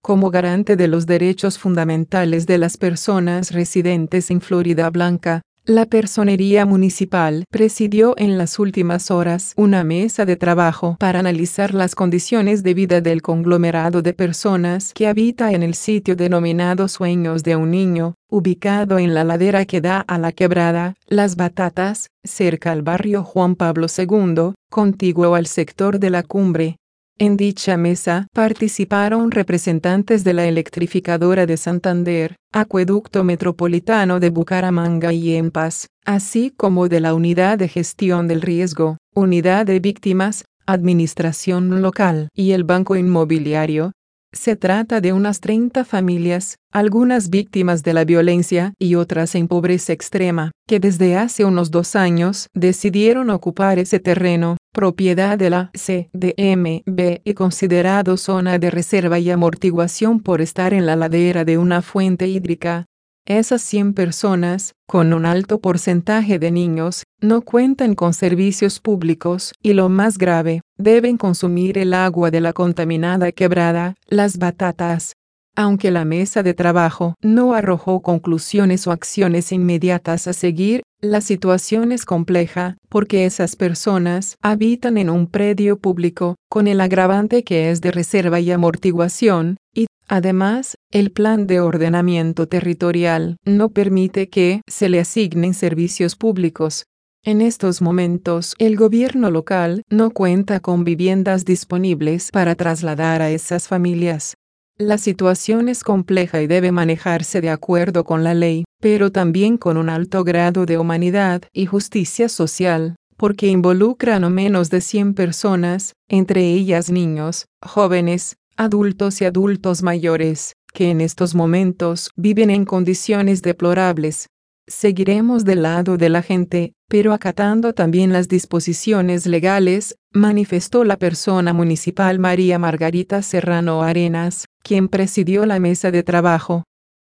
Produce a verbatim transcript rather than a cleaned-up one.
como garante de los derechos fundamentales de las personas residentes en Florida Blanca, la Personería Municipal presidió en las últimas horas una mesa de trabajo para analizar las condiciones de vida del conglomerado de personas que habita en el sitio denominado Sueños de un Niño, ubicado en la ladera que da a la quebrada Las Batatas, cerca al barrio Juan Pablo segundo, contiguo al sector de la Cumbre. En dicha mesa participaron representantes de la Electrificadora de Santander, Acueducto Metropolitano de Bucaramanga y EMPAS, así como de la Unidad de Gestión del Riesgo, Unidad de Víctimas, Administración Local y el Banco Inmobiliario. Se trata de unas treinta familias, algunas víctimas de la violencia y otras en pobreza extrema, que desde hace unos dos años decidieron ocupar ese terreno, propiedad de la C D M B y considerado zona de reserva y amortiguación por estar en la ladera de una fuente hídrica. Esas cien personas, con un alto porcentaje de niños, no cuentan con servicios públicos y lo más grave, deben consumir el agua de la contaminada quebrada Las Batatas. Aunque la mesa de trabajo no arrojó conclusiones o acciones inmediatas a seguir, la situación es compleja, porque esas personas habitan en un predio público, con el agravante que es de reserva y amortiguación, y, además, el plan de ordenamiento territorial no permite que se le asignen servicios públicos. En estos momentos, el gobierno local no cuenta con viviendas disponibles para trasladar a esas familias. La situación es compleja y debe manejarse de acuerdo con la ley, pero también con un alto grado de humanidad y justicia social, porque involucra a no menos de cien personas, entre ellas niños, jóvenes, adultos y adultos mayores, que en estos momentos viven en condiciones deplorables. Seguiremos del lado de la gente, pero acatando también las disposiciones legales, manifestó la persona municipal María Margarita Serrano Arenas, quien presidió la mesa de trabajo.